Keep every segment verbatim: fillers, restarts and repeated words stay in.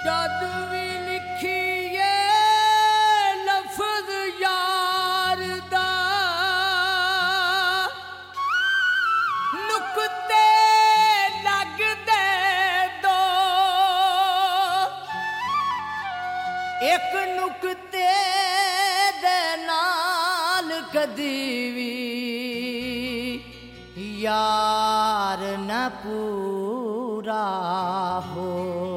जद भी लिखिए लफ्ज यार दा नुक्ते लगदे दो एक नुक्ते दे नाल कदी भी यार न पूरा हो।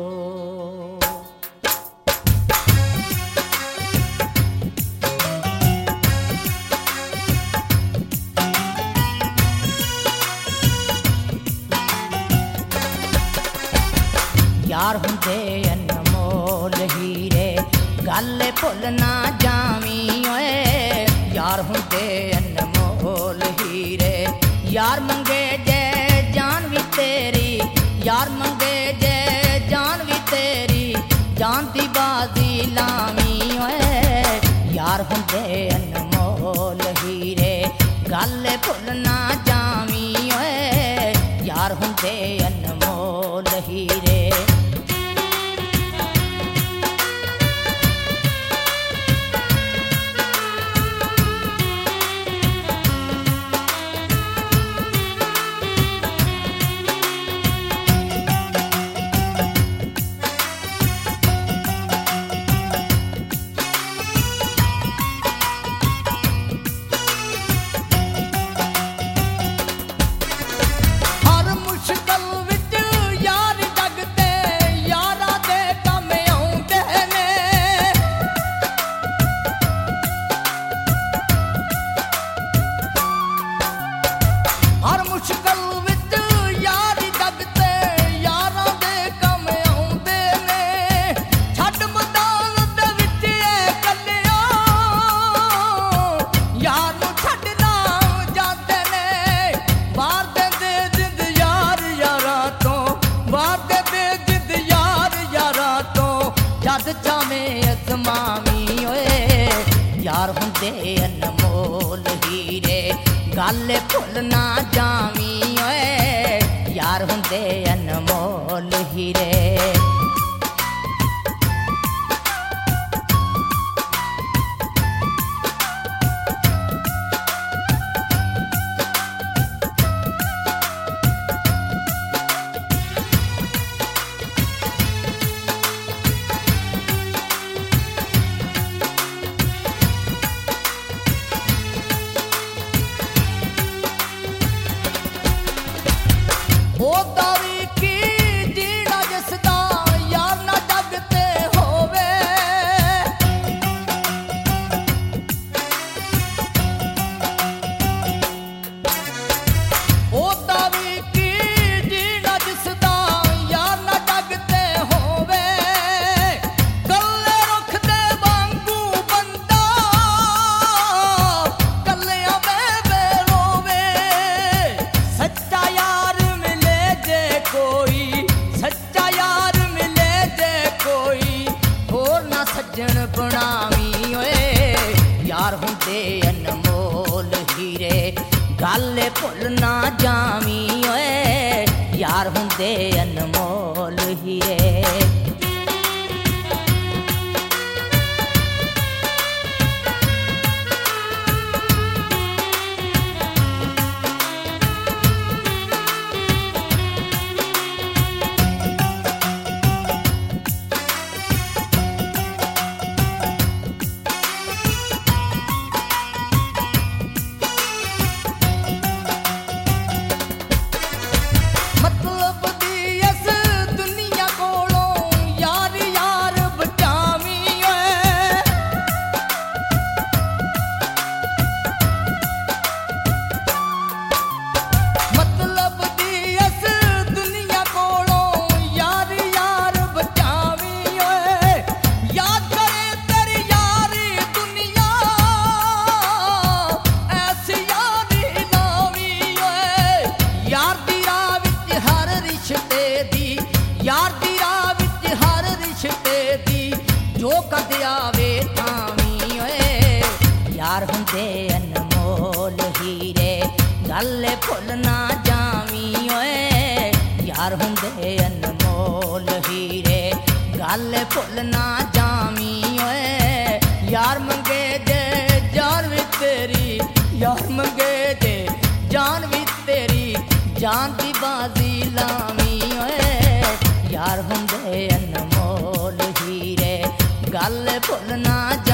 यार हुंदे अनमोल हीरे गल भुल ना जावी ओए यार हुंदे अनमोल हीरे यार मंगे जे जान भी तेरी यार मंगे जे जान भी तेरी जान दी बाजी लावी ओए यार हुंदे अनमोल हीरे गल भुल ना जावी ओए यार हुंदे अनमोल हीरे। यार हुंदे अनमोल हीरे गल भुल ना जावी ओए यार हुंदे अनमोल हीरे। ओ दावी की जीना जिसदा यार ना जगते होवे ओ दावी की जीना जिसदा यार ना जगते होवे कल्ले रुख दे वांगू बंदा कल्लियां बेबे रोवे सच्चा यार कोई सच्चा यार मिले जे कोई होर ना सज्जन बनावी ओए यार हुंदे अनमोल हीरे गल भुल ना जावी ओए यार हुंदे अनमोल हीरे। यार दी राह विच हर रिश्ते दी जो कद आवे थावी ओए यार हुंदे अनमोल हीरे गल भुल ना जावी ओए यार हुंदे अनमोल हीरे गल भुल ना जामी ओए यार मंगे जे जान भी तेरी यार मंगे जे जान भी तेरी जान दी बाजी लामी ओए यार हुंदे अनमोल हीरे गल भुल ना